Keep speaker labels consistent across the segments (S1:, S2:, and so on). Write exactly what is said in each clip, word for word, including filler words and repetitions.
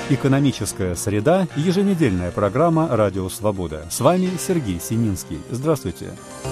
S1: Экономическая среда. Еженедельная программа «Радио Свобода». С вами Сергей Сининский. Здравствуйте.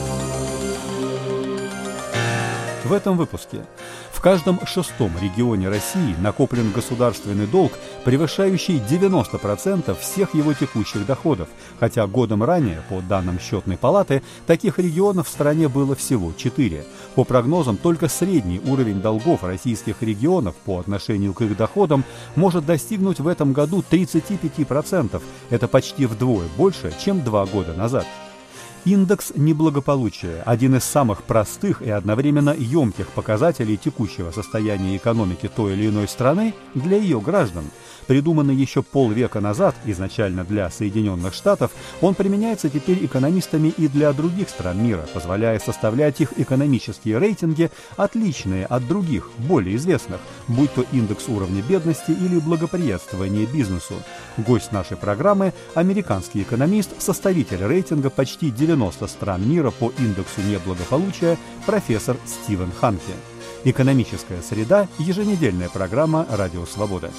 S1: В этом выпуске. В каждом шестом регионе России накоплен государственный долг, превышающий девяносто процентов всех его текущих доходов, хотя годом ранее, по данным Счетной палаты, таких регионов в стране было всего четыре. По прогнозам, только средний уровень долгов российских регионов по отношению к их доходам может достигнуть в этом году тридцати пяти процентов. Это почти вдвое больше, чем два года назад. Индекс неблагополучия – один из самых простых и одновременно емких показателей текущего состояния экономики той или иной страны для ее граждан. Придуманный еще полвека назад, изначально для Соединенных Штатов, он применяется теперь экономистами и для других стран мира, позволяя составлять их экономические рейтинги, отличные от других, более известных, будь то индекс уровня бедности или благоприятствования бизнесу. Гость нашей программы – американский экономист, составитель рейтинга почти девяноста стран мира по индексу неблагополучия, профессор Стивен Ханке. Экономическая среда. Еженедельная программа «Радио Свобода».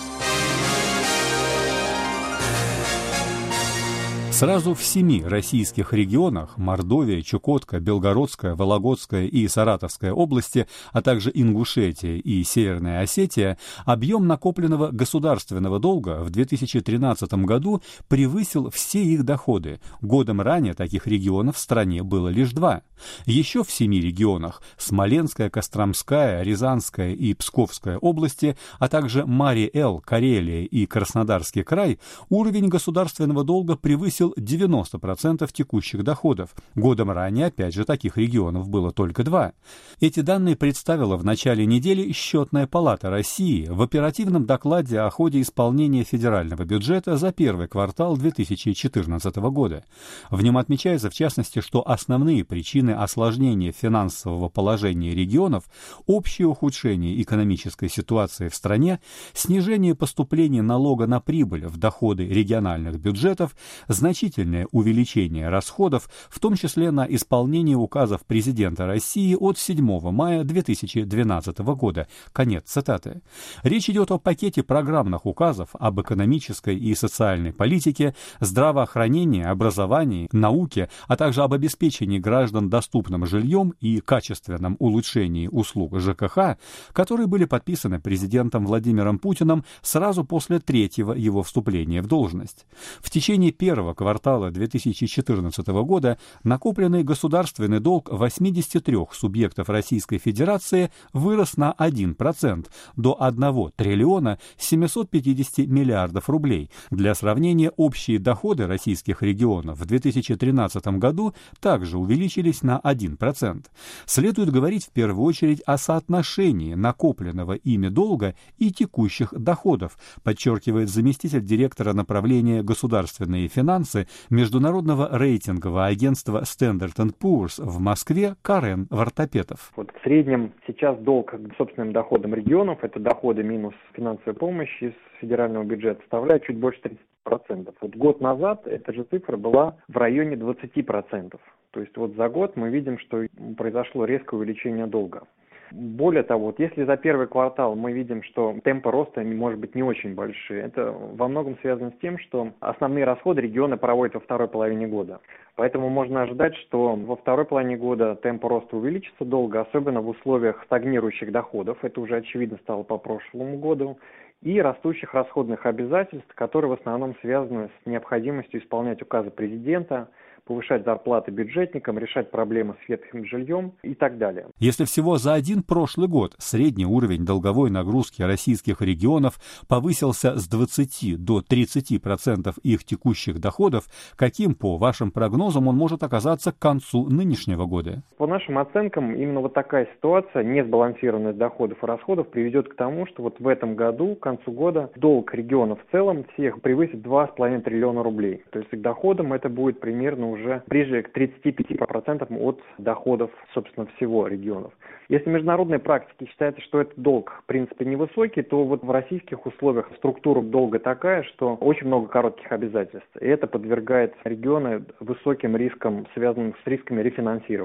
S1: Сразу в семи российских регионах – Мордовия, Чукотка, Белгородская, Вологодская и Саратовская области, а также Ингушетия и Северная Осетия – объем накопленного государственного долга в две тысячи тринадцатом году превысил все их доходы. Годом ранее таких регионов в стране было лишь два. Еще в семи регионах – Смоленская, Костромская, Рязанская и Псковская области, а также Марий-Эл, Карелия и Краснодарский край – уровень государственного долга превысил девяносто процентов текущих доходов. Годом ранее, опять же, таких регионов было только два. Эти данные представила в начале недели Счетная палата России в оперативном докладе о ходе исполнения федерального бюджета за первый квартал две тысячи четырнадцатого года. В нем отмечается, в частности, что основные причины осложнения финансового положения регионов, общее ухудшение экономической ситуации в стране, снижение поступления налога на прибыль в доходы региональных бюджетов, значительное увеличение расходов, в том числе на исполнение указов президента России от седьмого мая две тысячи двенадцатого года. Конец цитаты. Речь идет о пакете программных указов об экономической и социальной политике, здравоохранении, образовании, науке, а также об обеспечении граждан доступным жильем и качественном улучшении услуг ЖКХ, которые были подписаны президентом Владимиром Путиным сразу после третьего его вступления в должность. В течение первого квартала две тысячи четырнадцатого года накопленный государственный долг восьмидесяти трёх субъектов Российской Федерации вырос на один процент до одного триллиона семисот пятидесяти миллиардов рублей. Для сравнения, общие доходы российских регионов в две тысячи тринадцатом году также увеличились на один процент. Следует говорить в первую очередь о соотношении накопленного ими долга и текущих доходов, подчеркивает заместитель директора направления государственные финансы международного рейтингового агентства Standard энд Poor's в Москве Карен Вартапетов.
S2: Вот в среднем сейчас долг к собственным доходам регионов, это доходы минус финансовая помощь из федерального бюджета, составляет чуть больше тридцати процентов. Вот год назад эта же цифра была в районе двадцати процентов. То есть вот за год мы видим, что произошло резкое увеличение долга. Более того, вот если за первый квартал мы видим, что темпы роста может быть не очень большие, это во многом связано с тем, что основные расходы регионы проводят во второй половине года. Поэтому можно ожидать, что во второй половине года темп роста увеличится долго, особенно в условиях стагнирующих доходов, это уже очевидно стало по прошлому году, и растущих расходных обязательств, которые в основном связаны с необходимостью исполнять указы президента, повышать зарплаты бюджетникам, решать проблемы с ветхим жильем и так далее.
S1: Если всего за один прошлый год средний уровень долговой нагрузки российских регионов повысился с двадцати до тридцати процентов их текущих доходов, каким, по вашим прогнозам, он может оказаться к концу нынешнего года?
S2: По нашим оценкам, именно вот такая ситуация, несбалансированность доходов и расходов, приведет к тому, что вот в этом году, к концу года, долг регионов в целом всех превысит два с половиной триллиона рублей. То есть к доходам это будет примерно уже уже ближе к тридцати пяти процентам от доходов, собственно, всего регионов. Если в международной практике считается, что этот долг, в принципе, невысокий, то вот в российских условиях структура долга такая, что очень много коротких обязательств. И это подвергает регионы высоким рискам, связанным с рисками рефинансирования.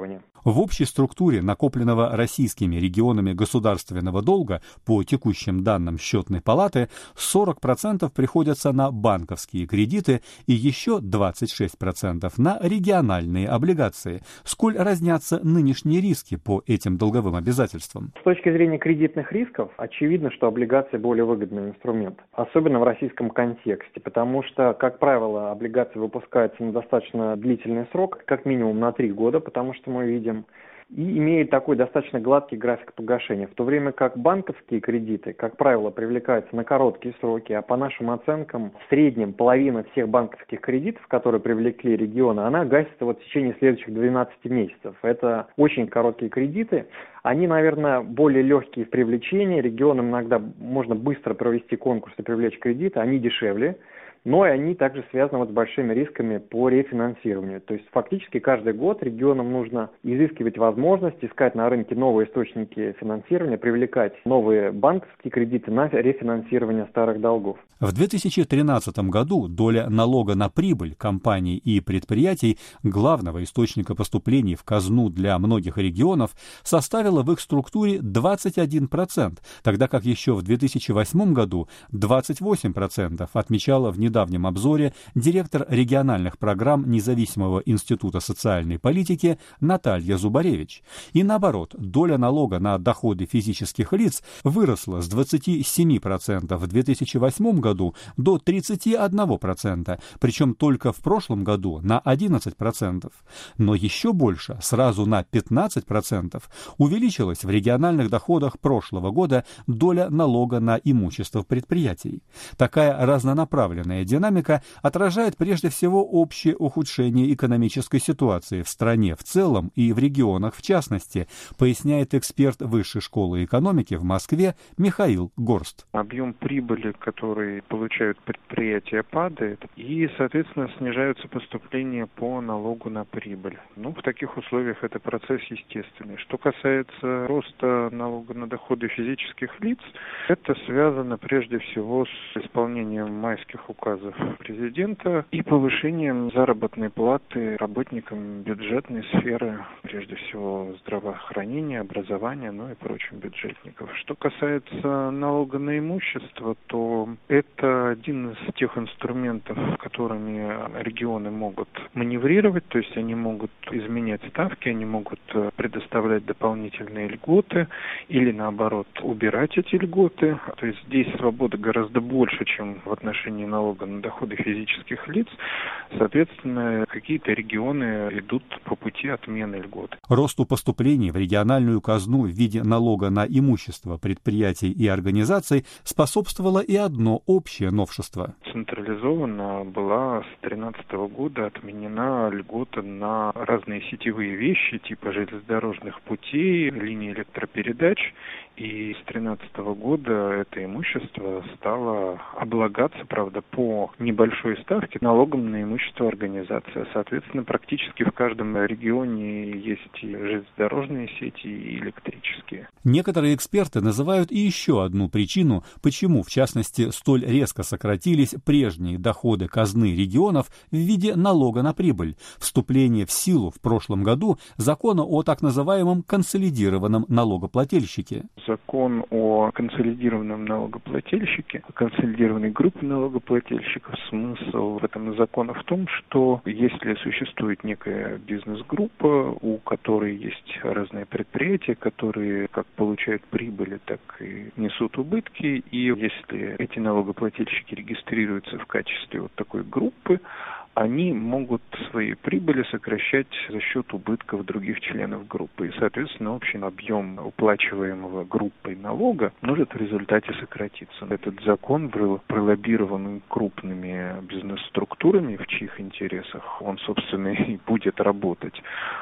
S1: В общей структуре накопленного российскими регионами государственного долга по текущим данным Счетной палаты сорок процентов приходятся на банковские кредиты и еще двадцать шесть процентов на региональные облигации. Сколь разнятся нынешние риски по этим долговым обязательствам?
S2: С точки зрения кредитных рисков, очевидно, что облигации более выгодный инструмент, особенно в российском контексте, потому что, как правило, облигации выпускаются на достаточно длительный срок, как минимум на три года, потому что мы видим, и имеет такой достаточно гладкий график погашения, в то время как банковские кредиты, как правило, привлекаются на короткие сроки, а по нашим оценкам, в среднем половина всех банковских кредитов, которые привлекли регионы, она гасится вот в течение следующих двенадцати месяцев. Это очень короткие кредиты. Они, наверное, более легкие в привлечении, регионам иногда можно быстро провести конкурс и привлечь кредиты, они дешевле. Но и они также связаны вот с большими рисками по рефинансированию. То есть фактически каждый год регионам нужно изыскивать возможность, искать на рынке новые источники финансирования, привлекать новые банковские кредиты на рефинансирование старых долгов.
S1: В две тысячи тринадцатом году доля налога на прибыль компаний и предприятий, главного источника поступлений в казну для многих регионов, составила в их структуре двадцать один процент, тогда как еще в две тысячи восьмом году двадцать восемь процентов отмечала в недавнем В недавнем обзоре директор региональных программ Независимого института социальной политики Наталья Зубаревич. И наоборот, доля налога на доходы физических лиц выросла с двадцати семи процентов в две тысячи восьмом году до тридцати одного процента, причем только в прошлом году на одиннадцать процентов. Но еще больше, сразу на пятнадцать процентов, увеличилась в региональных доходах прошлого года доля налога на имущество предприятий. Такая разнонаправленная динамика отражает прежде всего общее ухудшение экономической ситуации в стране в целом и в регионах в частности, поясняет эксперт Высшей школы экономики в Москве Михаил Горст.
S3: Объем прибыли, который получают предприятия, падает, и, соответственно, снижаются поступления по налогу на прибыль. Ну, в таких условиях это процесс естественный. Что касается роста налога на доходы физических лиц, это связано прежде всего с исполнением майских указов президента и повышением заработной платы работникам бюджетной сферы, прежде всего здравоохранения, образования, ну и прочим бюджетников. Что касается налога на имущество, то это один из тех инструментов, которыми регионы могут маневрировать, то есть они могут изменять ставки, они могут предоставлять дополнительные льготы или, наоборот, убирать эти льготы. То есть здесь свобода гораздо больше, чем в отношении налога на доходы физических лиц. Соответственно, какие-то регионы идут по пути отмены льгот.
S1: Росту поступлений в региональную казну в виде налога на имущество предприятий и организаций способствовало и одно общее новшество.
S3: Централизованно была с две тысячи тринадцатого года отменена льгота на разные сетевые вещи, типа железнодорожных путей, линий электропередач. И с две тысячи тринадцатого года это имущество стало облагаться, правда, по небольшой ставке налогом на имущество организации. Соответственно, практически в каждом регионе есть и железнодорожные сети, и электрические.
S1: Некоторые эксперты называют и еще одну причину, почему, в частности, столь резко сократились прежние доходы казны регионов в виде налога на прибыль. Вступление в силу в прошлом году закона о так называемом консолидированном налогоплательщике.
S3: Закон о консолидированном налогоплательщике, о консолидированной группе налогоплательщиков, смысл в этом закона в том, что если существует некая бизнес-группа, у которой есть разные предприятия, которые как получают прибыли, так и несут убытки, и если эти налогоплательщики регистрируются в качестве вот такой группы, они могут свои прибыли сокращать за счет убытков других членов группы. И, соответственно, общий объем уплачиваемого группой налога может в результате сократиться. Этот закон был пролоббирован крупными бизнес-структурами, в чьих интересах он, собственно, и будет работать.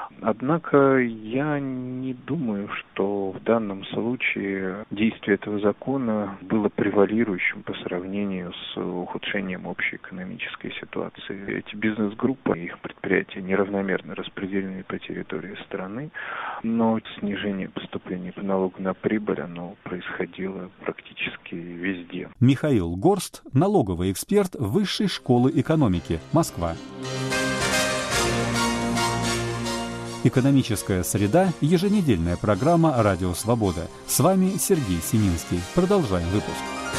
S3: Однако я не думаю, что в данном случае действие этого закона было превалирующим по сравнению с ухудшением общей экономической ситуации. Эти бизнес-группы и их предприятия неравномерно распределены по территории страны, но снижение поступлений по налогу на прибыль, оно происходило практически везде.
S1: Михаил Горст, налоговый эксперт Высшей школы экономики, Москва. Экономическая среда – еженедельная программа «Радио Свобода». С вами Сергей Семинский. Продолжаем выпуск.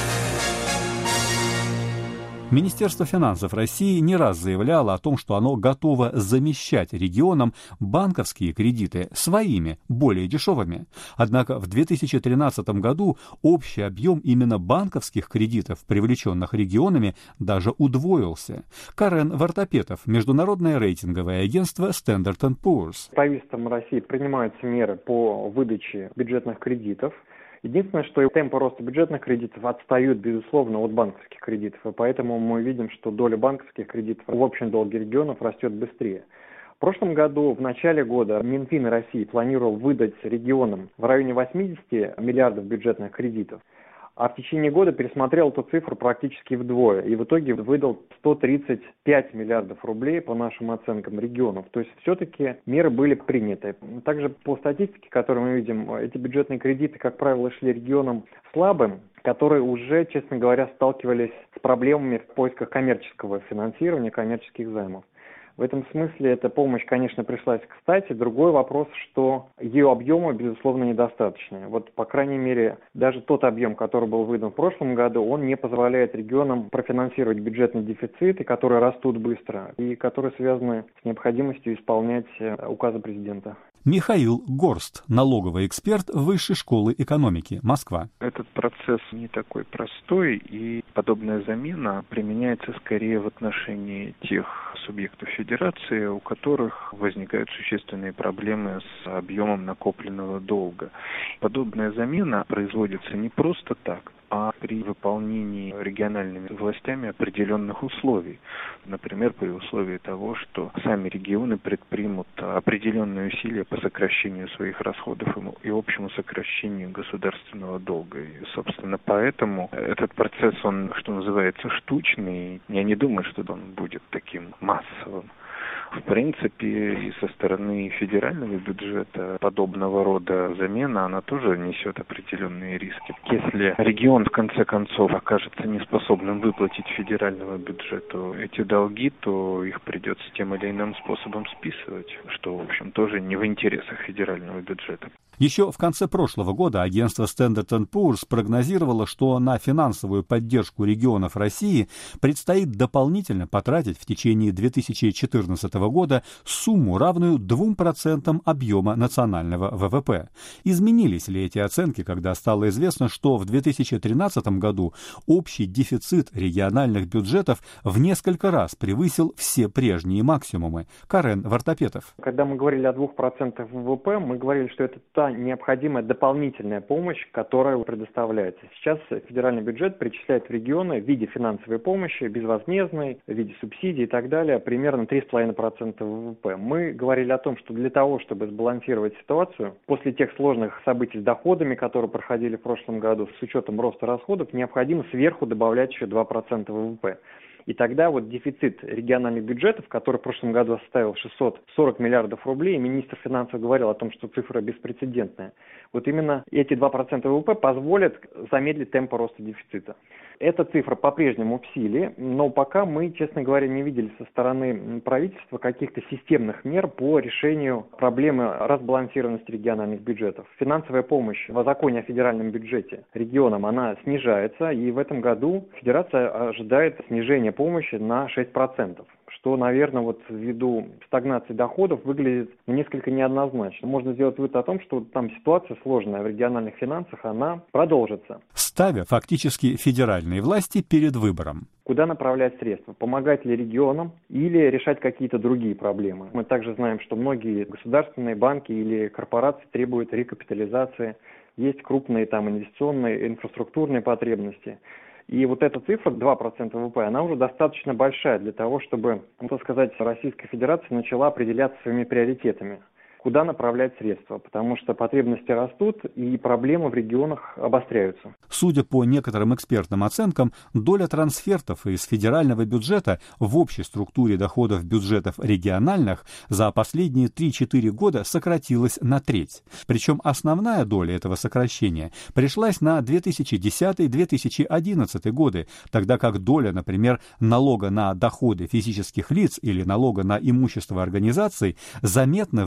S1: Министерство финансов России не раз заявляло о том, что оно готово замещать регионам банковские кредиты своими, более дешевыми. Однако в две тысячи тринадцатом году общий объем именно банковских кредитов, привлеченных регионами, даже удвоился. Карен Вартапетов, международное рейтинговое агентство Standard энд Poor's.
S2: Правительством России принимаются меры по выдаче бюджетных кредитов. Единственное, что темпы роста бюджетных кредитов отстают, безусловно, от банковских кредитов, и поэтому мы видим, что доля банковских кредитов в общем долге регионов растет быстрее. В прошлом году, в начале года, Минфин России планировал выдать регионам в районе восьмидесяти миллиардов бюджетных кредитов, а в течение года пересмотрел эту цифру практически вдвое и в итоге выдал сто тридцать пять миллиардов рублей по нашим оценкам регионов. То есть все-таки меры были приняты. Также по статистике, которую мы видим, эти бюджетные кредиты, как правило, шли регионам слабым, которые уже, честно говоря, сталкивались с проблемами в поисках коммерческого финансирования, коммерческих займов. В этом смысле эта помощь, конечно, пришлась кстати. Другой вопрос, что ее объемы, безусловно, недостаточны. Вот, по крайней мере, даже тот объем, который был выдан в прошлом году, он не позволяет регионам профинансировать бюджетные дефициты, которые растут быстро и которые связаны с необходимостью исполнять указы президента.
S1: Михаил Горст, налоговый эксперт Высшей школы экономики, Москва.
S3: Этот процесс не такой простой, и подобная замена применяется скорее в отношении тех субъектов федерации, у которых возникают существенные проблемы с объемом накопленного долга. Подобная замена производится не просто так, а при выполнении региональными властями определенных условий. Например, при условии того, что сами регионы предпримут определенные усилия по сокращению своих расходов и общему сокращению государственного долга. И, собственно, поэтому этот процесс, он, что называется, штучный. Я не думаю, что он будет таким массовым. В принципе, и со стороны федерального бюджета подобного рода замена, она тоже несет определенные риски. Если регион, в конце концов, окажется неспособным выплатить федеральному бюджету эти долги, то их придется тем или иным способом списывать, что, в общем, тоже не в интересах федерального бюджета.
S1: Еще в конце прошлого года агентство Standard энд Poor's прогнозировало, что на финансовую поддержку регионов России предстоит дополнительно потратить в течение две тысячи четырнадцатого года сумму, равную двум процентам объема национального ВВП. Изменились ли эти оценки, когда стало известно, что в две тысячи тринадцатом году общий дефицит региональных бюджетов в несколько раз превысил все прежние максимумы? Карен Вартапетов.
S2: Когда мы говорили о двух процентах ВВП, мы говорили, что это та необходимая дополнительная помощь, которая предоставляется. Сейчас федеральный бюджет перечисляет в регионы в виде финансовой помощи, безвозмездной, в виде субсидий и так далее, примерно три целых пять десятых процента ВВП. Мы говорили о том, что для того, чтобы сбалансировать ситуацию, после тех сложных событий с доходами, которые проходили в прошлом году, с учетом роста расходов, необходимо сверху добавлять еще два процента ВВП. И тогда вот дефицит региональных бюджетов, который в прошлом году составил шестьсот сорок миллиардов рублей, министр финансов говорил о том, что цифра беспрецедентная. Вот именно эти два процента ВВП позволят замедлить темпы роста дефицита. Эта цифра по-прежнему в силе, но пока мы, честно говоря, не видели со стороны правительства каких-то системных мер по решению проблемы разбалансированности региональных бюджетов. Финансовая помощь в законе о федеральном бюджете регионам, она снижается, и в этом году Федерация ожидает снижения помощи на шесть процентов. Что, наверное, вот ввиду стагнации доходов выглядит несколько неоднозначно. Можно сделать вывод о том, что там ситуация сложная в региональных финансах, она продолжится.
S1: Ставя фактически федеральные власти перед выбором.
S2: Куда направлять средства? Помогать ли регионам или решать какие-то другие проблемы? Мы также знаем, что многие государственные банки или корпорации требуют рекапитализации. Есть крупные там инвестиционные, инфраструктурные потребности. И вот эта цифра, два процента ВВП, она уже достаточно большая для того, чтобы, ну, так сказать, Российская Федерация начала определяться своими приоритетами. Куда направлять средства, потому что потребности растут и проблемы в регионах обостряются.
S1: Судя по некоторым экспертным оценкам, доля трансфертов из федерального бюджета в общей структуре доходов бюджетов региональных за последние три-четыре года сократилась на треть. Причем основная доля этого сокращения пришлась на две тысячи десятый — две тысячи одиннадцатый годы, тогда как доля, например, налога на доходы физических лиц или налога на имущество организаций заметно выросла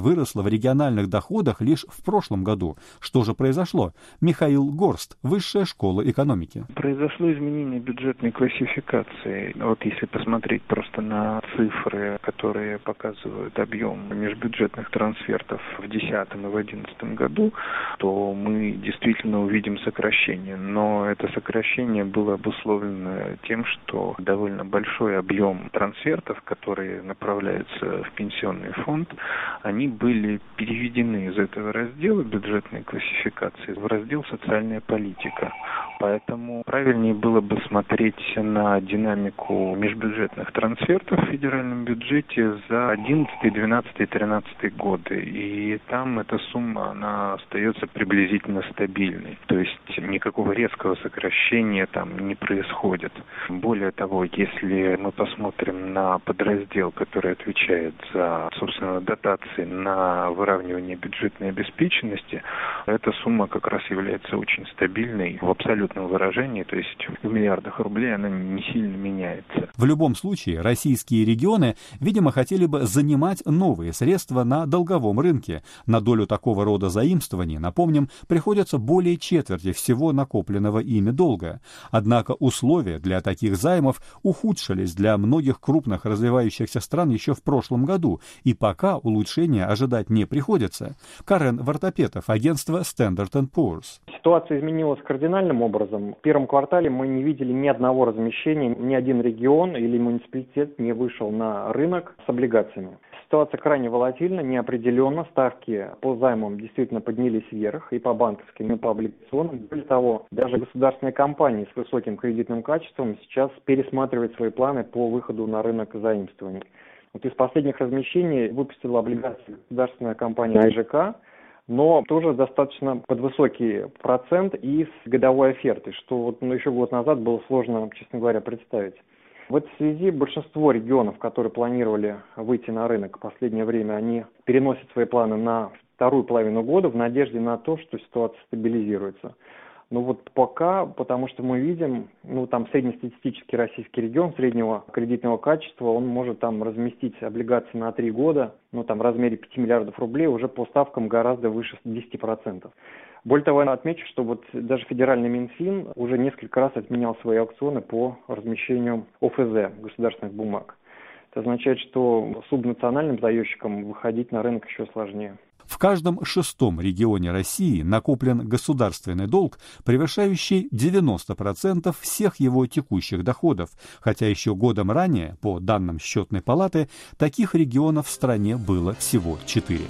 S1: в региональных доходах лишь в прошлом году. Что же произошло? Михаил Горст, Высшая школа экономики.
S3: Произошло изменение бюджетной классификации. Вот если посмотреть просто на цифры, которые показывают объем межбюджетных трансфертов в две тысячи десятом и в две тысячи одиннадцатом году, то мы действительно увидим сокращение. Но это сокращение было обусловлено тем, что довольно большой объем трансфертов, которые направляются в пенсионный фонд, они были переведены из этого раздела бюджетной классификации в раздел «Социальная политика». Поэтому правильнее было бы смотреть на динамику межбюджетных трансфертов в федеральном бюджете за одиннадцатый, двенадцатый, тринадцатый годы. И там эта сумма, она остается приблизительно стабильной. То есть никакого резкого сокращения там не происходит. Более того, если мы посмотрим на подраздел, который отвечает за, собственно, дотации на выравнивание бюджетной обеспеченности, эта сумма как раз является очень стабильной в абсолютном выражении, то есть в миллиардах рублей она не сильно меняется.
S1: В любом случае, российские регионы, видимо, хотели бы занимать новые средства на долговом рынке. На долю такого рода заимствований, напомним, приходится более четверти всего накопленного ими долга. Однако условия для таких займов ухудшились для многих крупных развивающихся стран еще в прошлом году, и пока улучшения ожидать не приходится. Карен Вартапетов, агентство Standard энд Poor's.
S2: Ситуация изменилась кардинальным образом. В первом квартале мы не видели ни одного размещения, ни один регион или муниципалитет не вышел на рынок с облигациями. Ситуация крайне волатильна, неопределенна. Ставки по займам действительно поднялись вверх и по банковским, и по облигационным. Более того, даже государственные компании с высоким кредитным качеством сейчас пересматривают свои планы по выходу на рынок заимствований. Вот из последних размещений выпустила облигации государственная компания ай жэ ка, но тоже достаточно под высокий процент и с годовой офертой, что вот, ну, еще год назад было сложно, честно говоря, представить. В этой связи большинство регионов, которые планировали выйти на рынок в последнее время, они переносят свои планы на вторую половину года в надежде на то, что ситуация стабилизируется. Но вот пока, потому что мы видим, ну там среднестатистический российский регион среднего кредитного качества, он может там разместить облигации на три года, ну там в размере пяти миллиардов рублей уже по ставкам гораздо выше десяти процентов. Более того, я отмечу, что вот даже федеральный Минфин уже несколько раз отменял свои аукционы по размещению о эф зэ, государственных бумаг. Это означает, что субнациональным заемщикам выходить на рынок еще сложнее.
S1: В каждом шестом регионе России накоплен государственный долг, превышающий девяносто процентов всех его текущих доходов, хотя еще годом ранее, по данным Счетной палаты, таких регионов в стране было всего четыре.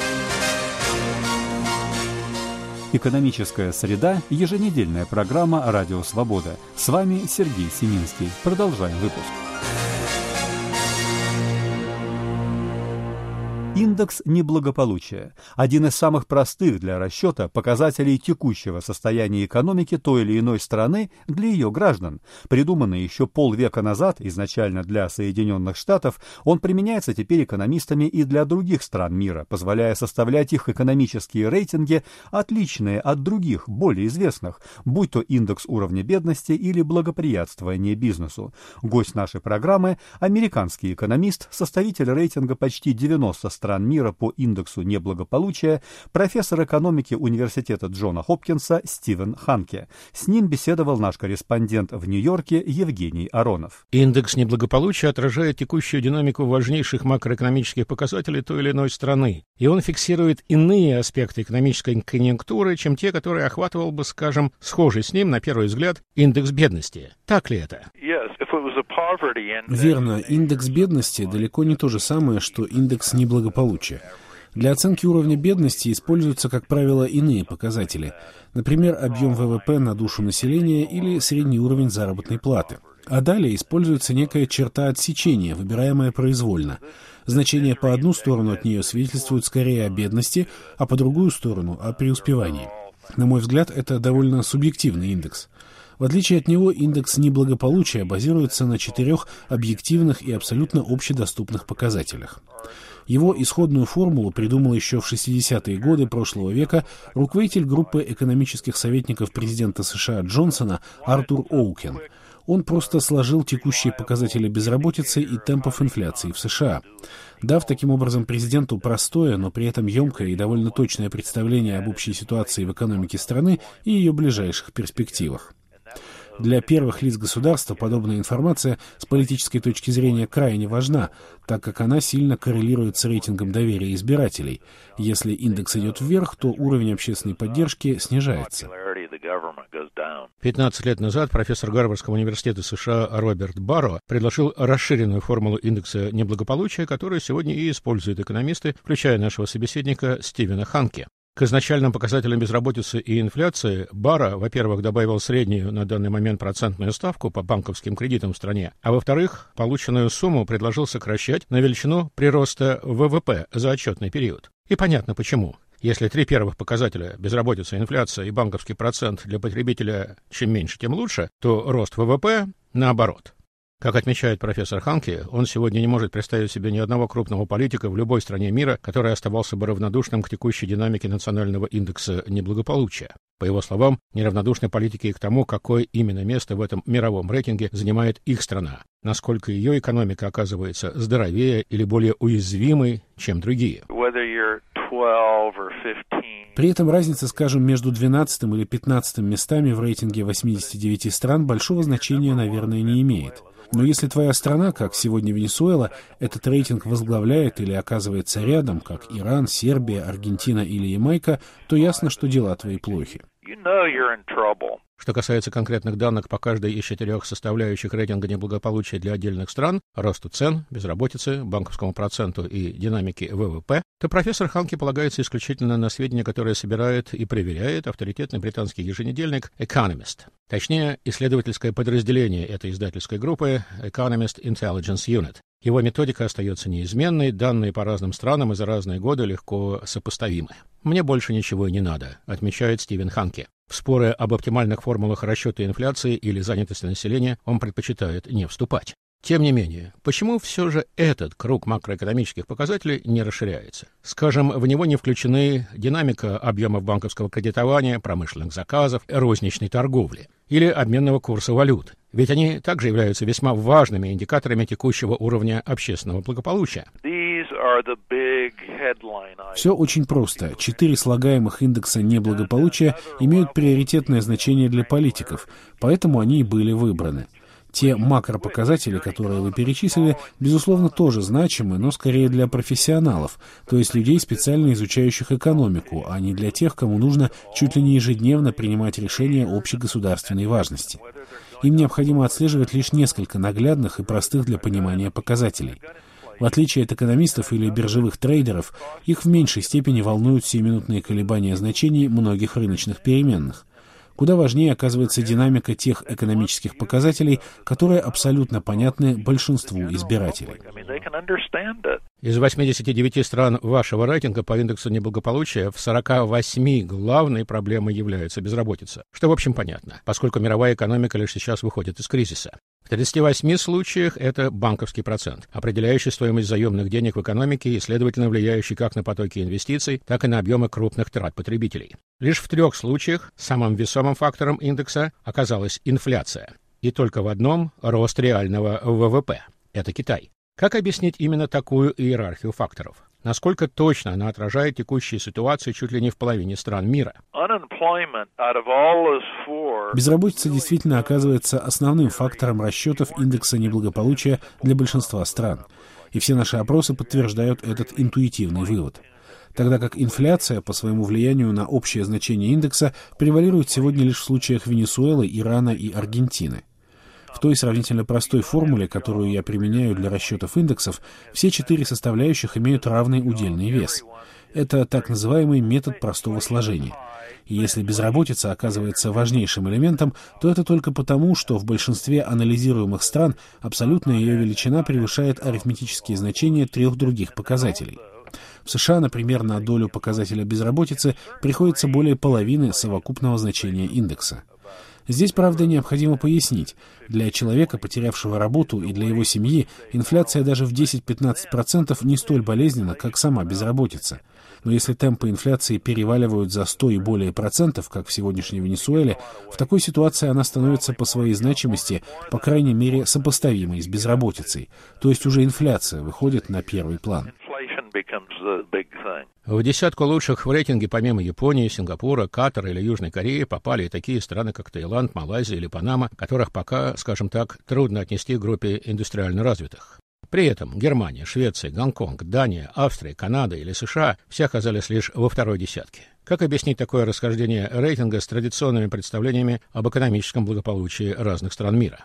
S1: Экономическая среда – еженедельная программа «Радио Свобода». С вами Сергей Семинский. Продолжаем выпуск. Индекс неблагополучия – один из самых простых для расчета показателей текущего состояния экономики той или иной страны для ее граждан. Придуманный еще полвека назад изначально для Соединенных Штатов, он применяется теперь экономистами и для других стран мира, позволяя составлять их экономические рейтинги, отличные от других, более известных, будь то индекс уровня бедности или благоприятствование бизнесу. Гость нашей программы – американский экономист, составитель рейтинга почти девяноста стран мира по индексу неблагополучия, профессор экономики университета Джона Хопкинса Стивен Ханке. С ним беседовал наш корреспондент в Нью-Йорке Евгений Аронов.
S4: Индекс неблагополучия отражает текущую динамику важнейших макроэкономических показателей той или иной страны, и он фиксирует иные аспекты экономической конъюнктуры, чем те, которые охватывал бы, скажем, схожий с ним, на первый взгляд, индекс бедности. Так ли это?
S5: Верно, индекс бедности далеко не то же самое, что индекс неблагополучия. Для оценки уровня бедности используются, как правило, иные показатели. Например, объем вэ вэ пэ на душу населения или средний уровень заработной платы. А далее используется некая черта отсечения, выбираемая произвольно. Значения по одну сторону от нее свидетельствуют скорее о бедности, а по другую сторону — о преуспевании. На мой взгляд, это довольно субъективный индекс. В отличие от него, индекс неблагополучия базируется на четырех объективных и абсолютно общедоступных показателях. Его исходную формулу придумал еще в шестидесятые годы прошлого века руководитель группы экономических советников президента США Джонсона Артур Оукен. Он просто сложил текущие показатели безработицы и темпов инфляции в США. Дав таким образом президенту простое, но при этом емкое и довольно точное представление об общей ситуации в экономике страны и ее ближайших перспективах. Для первых лиц государства подобная информация с политической точки зрения крайне важна, так как она сильно коррелирует с рейтингом доверия избирателей. Если индекс идет вверх, то уровень общественной поддержки снижается.
S4: пятнадцать лет назад профессор Гарвардского университета США Роберт Барро предложил расширенную формулу индекса неблагополучия, которую сегодня и используют экономисты, включая нашего собеседника Стивена Ханке. К изначальным показателям безработицы и инфляции Барро, во-первых, добавил среднюю на данный момент процентную ставку по банковским кредитам в стране, а во-вторых, полученную сумму предложил сокращать на величину прироста вэ вэ пэ за отчетный период. И понятно почему. Если три первых показателя – безработица, инфляция и банковский процент для потребителя чем меньше, тем лучше, то рост вэ вэ пэ наоборот. Как отмечает профессор Ханке, он сегодня не может представить себе ни одного крупного политика в любой стране мира, который оставался бы равнодушным к текущей динамике национального индекса неблагополучия. По его словам, неравнодушны политики и к тому, какое именно место в этом мировом рейтинге занимает их страна, насколько ее экономика оказывается здоровее или более уязвимой, чем другие.
S5: При этом разница, скажем, между двенадцатым или пятнадцатым местами в рейтинге восьмидесяти девяти стран большого значения, наверное, не имеет. Но если твоя страна, как сегодня Венесуэла, этот рейтинг возглавляет или оказывается рядом, как Иран, Сербия, Аргентина или Ямайка, то ясно, что дела твои плохи.
S4: Что касается конкретных данных по каждой из четырех составляющих рейтинга неблагополучия для отдельных стран, росту цен, безработице, банковскому проценту и динамике вэ вэ пэ, то профессор Ханке полагается исключительно на сведения, которые собирает и проверяет авторитетный британский еженедельник Economist. Точнее, исследовательское подразделение этой издательской группы Economist Intelligence Unit. Его методика остается неизменной, данные по разным странам и за разные годы легко сопоставимы. «Мне больше ничего и не надо», отмечает Стивен Ханке. В споры об оптимальных формулах расчета инфляции или занятости населения он предпочитает не вступать. Тем не менее, почему все же этот круг макроэкономических показателей не расширяется? Скажем, в него не включены динамика объемов банковского кредитования, промышленных заказов, розничной торговли или обменного курса валют. Ведь они также являются весьма важными индикаторами текущего уровня общественного благополучия.
S5: Все очень просто. Четыре слагаемых индекса неблагополучия имеют приоритетное значение для политиков, поэтому они и были выбраны. Те макропоказатели, которые вы перечислили, безусловно, тоже значимы, но скорее для профессионалов, то есть людей, специально изучающих экономику, а не для тех, кому нужно чуть ли не ежедневно принимать решения общегосударственной важности. Им необходимо отслеживать лишь несколько наглядных и простых для понимания показателей. В отличие от экономистов или биржевых трейдеров, их в меньшей степени волнуют сиюминутные колебания значений многих рыночных переменных. Куда важнее оказывается динамика тех экономических показателей, которые абсолютно понятны большинству избирателей.
S4: Из восьмидесяти девяти стран вашего рейтинга по индексу неблагополучия в сорока восьми главной проблемой является безработица, что в общем понятно, поскольку мировая экономика лишь сейчас выходит из кризиса. В тридцати восьми случаях это банковский процент, определяющий стоимость заемных денег в экономике и, следовательно, влияющий как на потоки инвестиций, так и на объемы крупных трат потребителей. Лишь в трех случаях самым весомым фактором индекса оказалась инфляция. И только в одном – рост реального вэ вэ пэ. Это Китай. Как объяснить именно такую иерархию факторов? Насколько точно она отражает текущую ситуацию чуть ли не в половине стран мира?
S5: Безработица действительно оказывается основным фактором расчетов индекса неблагополучия для большинства стран. И все наши опросы подтверждают этот интуитивный вывод. Тогда как инфляция по своему влиянию на общее значение индекса превалирует сегодня лишь в случаях Венесуэлы, Ирана и Аргентины. В той сравнительно простой формуле, которую я применяю для расчетов индексов, все четыре составляющих имеют равный удельный вес. Это так называемый метод простого сложения. И если безработица оказывается важнейшим элементом, то это только потому, что в большинстве анализируемых стран абсолютная ее величина превышает арифметические значения трех других показателей. В США, например, на долю показателя безработицы приходится более половины совокупного значения индекса. Здесь, правда, необходимо пояснить. Для человека, потерявшего работу, и для его семьи инфляция даже в десять-пятнадцать процентов не столь болезненна, как сама безработица. Но если темпы инфляции переваливают за сто и более процентов, как в сегодняшней Венесуэле, в такой ситуации она становится по своей значимости, по крайней мере, сопоставимой с безработицей. То есть уже инфляция выходит на первый план.
S4: В десятку лучших в рейтинге помимо Японии, Сингапура, Катара или Южной Кореи попали и такие страны, как Таиланд, Малайзия или Панама, которых пока, скажем так, трудно отнести к группе индустриально развитых. При этом Германия, Швеция, Гонконг, Дания, Австрия, Канада или США все оказались лишь во второй десятке. Как объяснить такое расхождение рейтинга с традиционными представлениями об экономическом благополучии разных стран мира?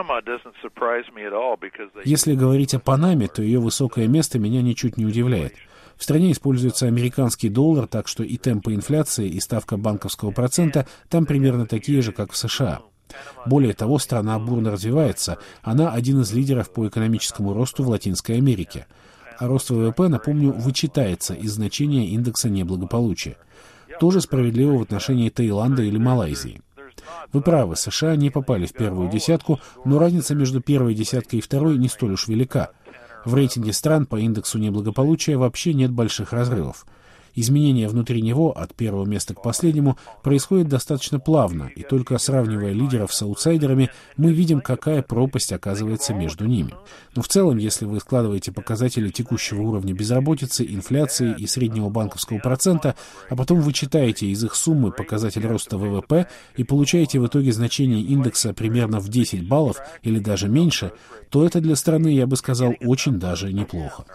S5: Если говорить о Панаме, то ее высокое место меня ничуть не удивляет. В стране используется американский доллар, так что и темпы инфляции, и ставка банковского процента там примерно такие же, как в США. Более того, страна бурно развивается, она один из лидеров по экономическому росту в Латинской Америке. А рост ВВП, напомню, вычитается из значения индекса неблагополучия. Тоже справедливо в отношении Таиланда или Малайзии. Вы правы, США не попали в первую десятку, но разница между первой десяткой и второй не столь уж велика. В рейтинге стран по индексу неблагополучия вообще нет больших разрывов. Изменения внутри него от первого места к последнему происходят достаточно плавно, и только сравнивая лидеров с аутсайдерами, мы видим, какая пропасть оказывается между ними. Но в целом, если вы складываете показатели текущего уровня безработицы, инфляции и среднего банковского процента, а потом вычитаете из их суммы показатель роста ВВП и получаете в итоге значение индекса примерно в десять баллов или даже меньше, то это для страны, я бы сказал, очень даже неплохо.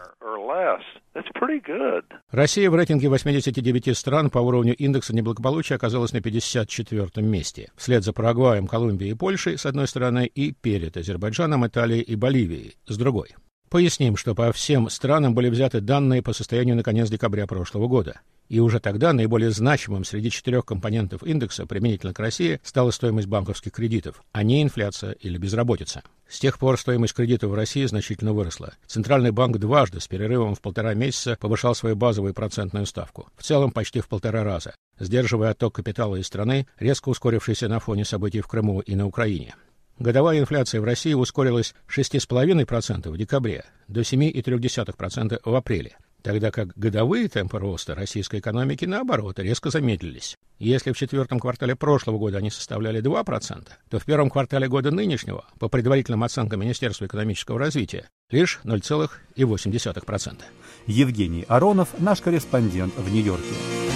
S4: Россия в рейтинге восьмидесяти девяти стран по уровню индекса неблагополучия оказалась на пятьдесят четвёртом месте, вслед за Парагваем, Колумбией и Польшей с одной стороны и перед Азербайджаном, Италией и Боливией с другой. Поясним, что по всем странам были взяты данные по состоянию на конец декабря прошлого года. И уже тогда наиболее значимым среди четырех компонентов индекса применительно к России стала стоимость банковских кредитов, а не инфляция или безработица. С тех пор стоимость кредитов в России значительно выросла. Центральный банк дважды с перерывом в полтора месяца повышал свою базовую процентную ставку, в целом почти в полтора раза, сдерживая отток капитала из страны, резко ускорившийся на фоне событий в Крыму и на Украине. Годовая инфляция в России ускорилась с шести целых пяти десятых процента в декабре до семи целых трёх десятых процента в апреле, тогда как годовые темпы роста российской экономики, наоборот, резко замедлились. Если в четвертом квартале прошлого года они составляли два процента, то в первом квартале года нынешнего, по предварительным оценкам Министерства экономического развития, лишь ноль целых восемь десятых процента.
S1: Евгений Аронов, наш корреспондент в Нью-Йорке.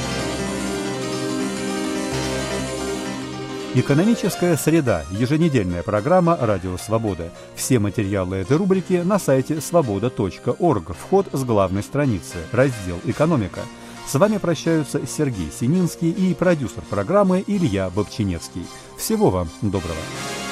S1: Экономическая среда. Еженедельная программа «Радио Свобода». Все материалы этой рубрики на сайте свобода точка орг. Вход с главной страницы. Раздел «Экономика». С вами прощаются Сергей Сининский и продюсер программы Илья Бобчинецкий. Всего вам доброго.